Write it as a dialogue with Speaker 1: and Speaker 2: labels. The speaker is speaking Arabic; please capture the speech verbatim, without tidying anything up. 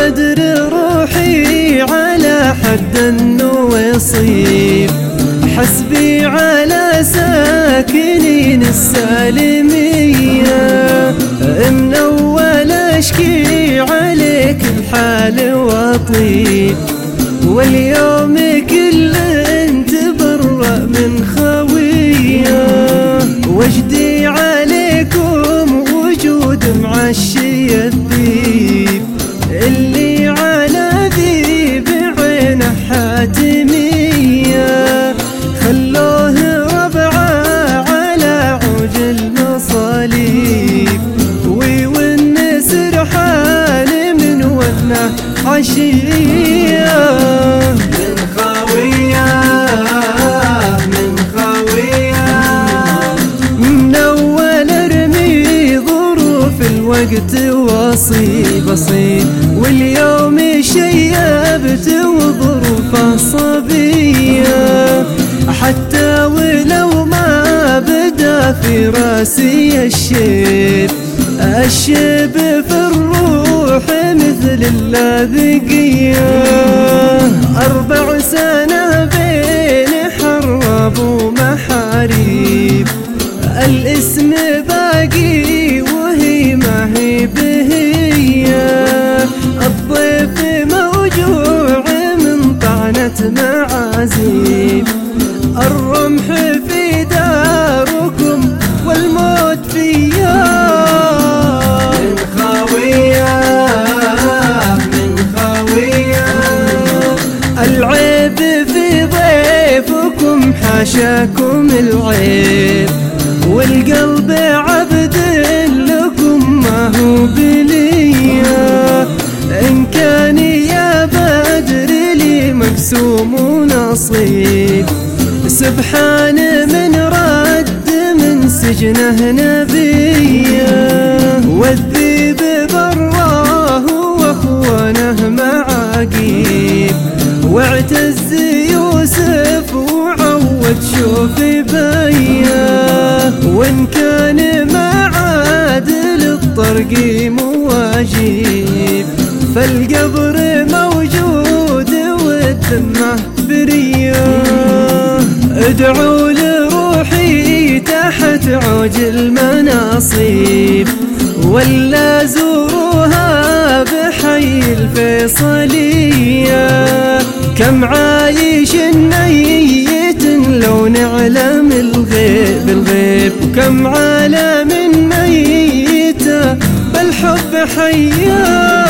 Speaker 1: بدر روحي على حد النويصيب، حسبي على ساكنين السالمية، من أول أشكي عليك الحال وطيب، واليوم كل انت برأ من خوية، وجدي عليكم وجود معشي الذيب، اللي على ذيب عينه حاتمية، خلوه ربعه على عوج المصاليب، ويونس رحال من ونه عشية.
Speaker 2: من خوية من خوية
Speaker 1: من أول ارمي ظروف الوقت وصي بسيط، واليوم شيبت وظروفه صبية، حتى ولو ما بدا في راسي الشيب، الشيب في الروح مثل اللاذقية، أربع سنة بين حرب ومحاريب، الاسم باقي وهي ما هي بهية، الضيف موجوع من طعنة معازيب، الرمح في داركم والموت فيا.
Speaker 2: من خوية من خوية
Speaker 1: العيب في ضيفكم حاشاكم العيب، والقلب عبد لكم ما هو بليا، إن كان يا بدر لي مقسوم ونصيب، سبحان من رد من سجنه نبيه، والذيب براه واخوانه معاقيب، واعتز يوسف وعود شوف بيه، وان كان ما عاد للطرق مواجيب، فالقبر موجود والذمه بريه، ادعوا لروحي تحت عوج المناصيب، ولا زوروها بحي الفيصلية، كم عايش ميت لو نعلم الغيب الغيب، وكم عالم ميت بالحب حيا.